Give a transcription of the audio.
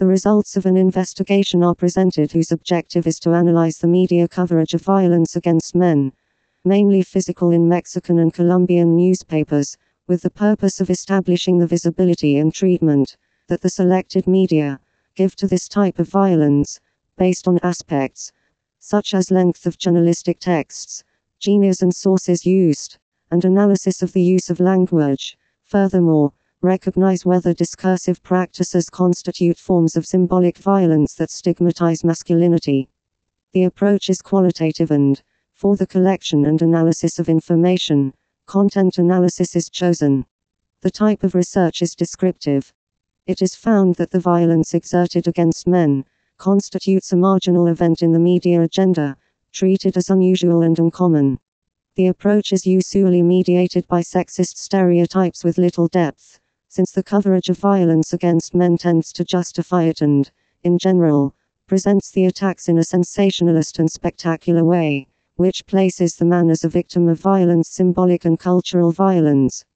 The results of an investigation are presented whose objective is to analyze the media coverage of violence against men, mainly physical, in Mexican and Colombian newspapers, with the purpose of establishing the visibility and treatment that the selected media give to this type of violence, based on aspects such as length of journalistic texts, genres and sources used, and analysis of the use of language. Furthermore, recognize whether discursive practices constitute forms of symbolic violence that stigmatize masculinity. The approach is qualitative and, for the collection and analysis of information, content analysis is chosen. The type of research is descriptive. It is found that the violence exerted against men constitutes a marginal event in the media agenda, treated as unusual and uncommon. The approach is usually mediated by sexist stereotypes with little depth, since the coverage of violence against men tends to justify it and, in general, presents the attacks in a sensationalist and spectacular way, which places the man as a victim of violence, symbolic and cultural violence.